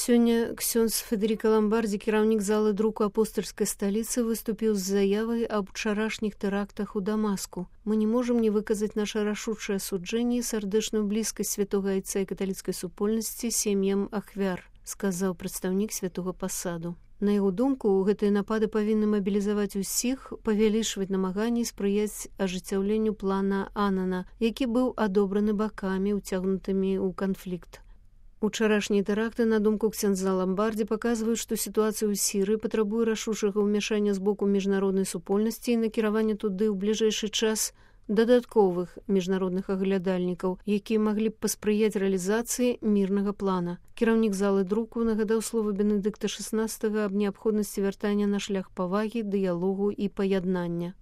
Сёння ксёндз Федерика Ламбарди, кіраўнік залы друку апостольскай сталіцы, выступіў з заявай аб учарашніх тэрактах у Дамаску. Мы не можам не выказаць наша рашучае асуджэнне і сардэчную блізкасць святога айца і каталіцкай супольнасці сем'ям ахвяр, сказаў прадстаўнік святога пасаду. На яго думку, гэтыя напады павінны мабілізаваць усіх, павялічваць намаганні і спрыяць ажыццяўленню плана Анана, які быў адобраны бакамі, уцягнутымі ў канфлікт. Учарашнія тэракты, на думку ксяндза Ламбарді, паказваюць, што сітуацыя ў Сірыі патрабуе рашучага ўмяшання з боку міжнароднай супольнасці і накіравання туды ў бліжэйшы час дадатковых міжнародных аглядальнікаў, якія маглі б паспрыяць рэалізацыі мірнага плана. Кіраўнік залы друку нагадаў словы Бенедыкта XVI аб неабходнасці вяртання на шлях павагі, дыялогу і паяднання.